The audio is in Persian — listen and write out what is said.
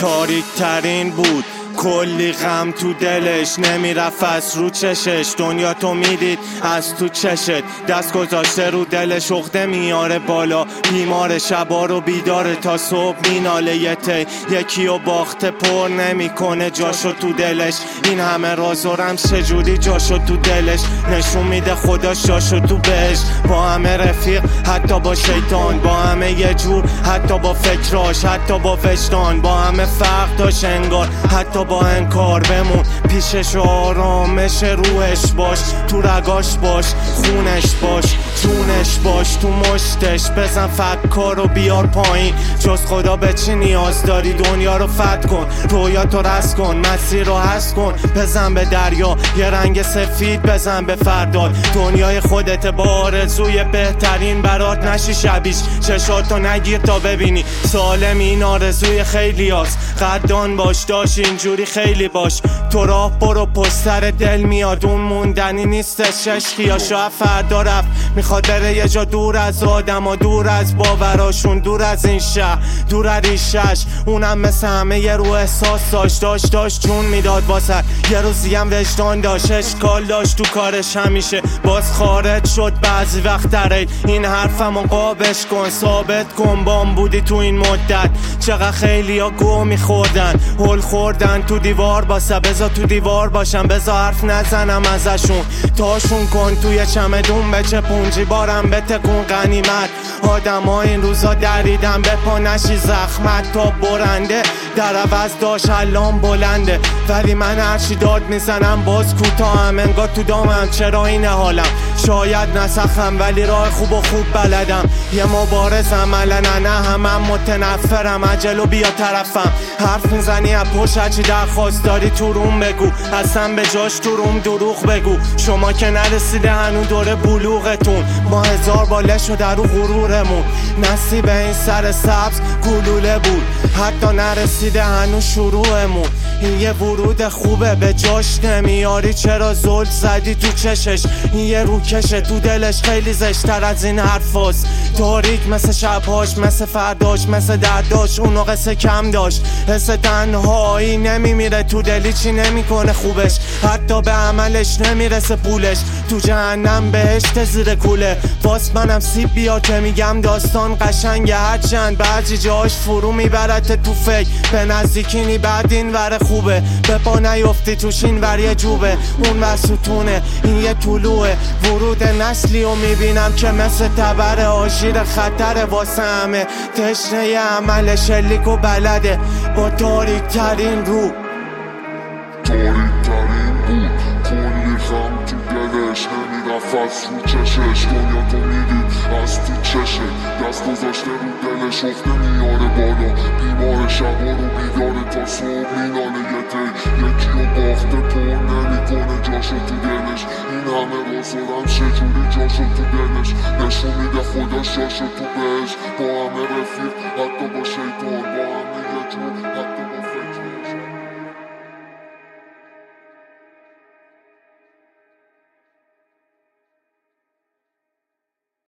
تاریک ترین بود، کلی غم تو دلش، نمیرفت از رو چشش. دنیا تو میدید از تو چشت، دست گذاشته رو دلش، عقده میاره بالا، بیمار شبا رو بیداره تا صبح میناله. یکی و باخته پر نمیکنه جاشو تو دلش. این همه راز و رمز چجوری جاشو تو دلش نشون میده خداش جاشو تو بهش. با همه رفیق حتی با شیطان، با همه یه جور حتی با فکراش، حتی با وجدان، با همه فرق داشت انگار حتی با انکار. بمون پیشش و آرامش روحش باش، تو رگاش باش، خونش باش، جونش باش، تو مشتش بزن فکر رو بیار پایین. جز خدا به چی نیاز داری؟ دنیا رو فتح کن، رویاتو رس کن، مسیر رو حس کن، بزن به دریا یه رنگ سفید، بزن به فرداد. دنیای خودت با آرزوی بهترین برات نشی شبیش، چشاتو نگیر تا ببینی سالم. این آرزوی خیلی هاست، قدردان باش، داشت اینجوری خیلی باش. تو راه برو پشتر دل میاد، اون موندنی نیستش، عشقیا شاید فردا رفت. میخواد بره یه جا دور از آدم ها، دور از باوراشون، دور از این شهر، دور از ریشش. اونم مثل همه یه رو احساس داشت جون میداد واسه. یه روزی هم وجدان داشت، اشکال داشت تو کارش همیشه، باز خارج شد بعضی وقت در این حرفمو قابش کن، ثابت کن بام بودی تو این مدت. چقدر خیلی ها گو میخوردن، هل خوردن تو دیوار باسه، بزا تو دیوار باشم، بزا حرف نزنم ازشون. تاشون کن توی چمدون بچه پونجی بارم بتکون غنیمت. آدم ها این روزا دریدن به پا نشی زخمت تا برنده، در عوض داشت الان بلنده. ولی من هرچی داد میزنم باز کوتاهم، انگار تو دامم چرا اینه حالم. شاید نسخم ولی راه خوب و خوب بلدم، یه مبارزم علنا، نه همم متنفرم، عجلو بیا طرفم. حرف میزنی از پشت هرچی درخواست داری تو روم بگو، اصلا به جاش تو روم دروغ بگو. شما که نرسیده هنو دوره بلوغتون، ما هزار باله شده رو غرورمون. نصیب این سر سبز گلوله بود، حتی نرسیده هنو شروعمون. این یه ورود خوبه به جاش نمیاری، چرا زل زدی تو چشش؟ این یه روکشه تو دلش خیلی زشتر از این حرفاست. تاریک مثل شبهاش، مثل فرداش، مثل درداش، اونو قصه کم داشت. حس تنهایی نمیمیره تو دلی، چی نمیکنه خوبش، حتی به عملش نمیرسه پولش. تو جهنم بهشت زیر کوله، واس منم سیب بیا که میگم داستان قشنگه، هرچند بعضی جاش فرو میبرد تو فکر. به نزدیکینی بعد این ور خوبه، به پا نیفتی توش این ور یه جوبه، اون ور ستونه این یه طلوعه. ورود نسلی رو میبینم که مثل تبر آژیر خطر واسه همه. تشنه عمل شلیک و بلده با تاریک ترین رو، تاریک ترین بود، کلی غم تو دلش، نمیرفت از رو چشش. دنیا تو میدید از تو چشت، دست گذاشته رو دلش، عقده میاره بالا، بیمار شبا رو بیداره تا صبح میناله. یکی و باخته پر نمیکنه جاشو تو دلش. این همه راز و رمز چجوری جاشو تو دلش نشون میده خداش جاشو تو بهش. با همه رفیق حتی با شیطان، با همه یه جور حتی